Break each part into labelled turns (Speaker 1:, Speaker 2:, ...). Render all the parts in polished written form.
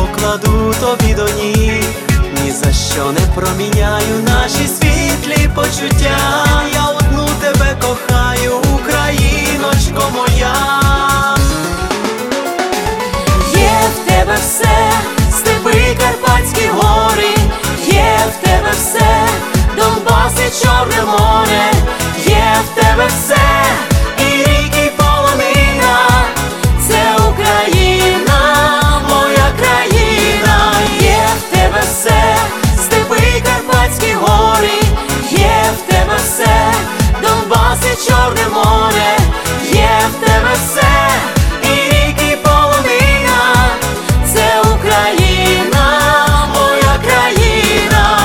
Speaker 1: покладу тобі до ніг, ні за що не проміняю наші світлі почуття. Я одну тебе кохаю, Україночко моя.
Speaker 2: Є в тебе все, степи, Карпатські гори, є в тебе все, Донбас і Чорне море, є в тебе все, і ріки, і полонина, це Україна, моя країна. Є в тебе все, степи, Карпатські гори, є в тебе все, Донбас і Чорне море, є в тебе все, і ріки, і полонина, це Україна, моя країна.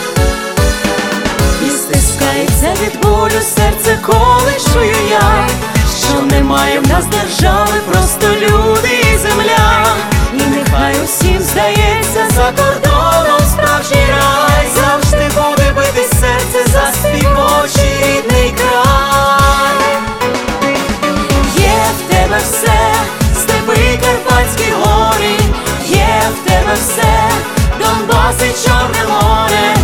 Speaker 2: І стискається від болю серце, коли чую я, що немає в нас держави, просто люди і земля. І нехай усім здається, за кордоном справжній рай, завжди буде бити серце за співочий рідний край. Є в тебе все, степи, Карпатські гори, є в тебе все, Донбас і Чорне море,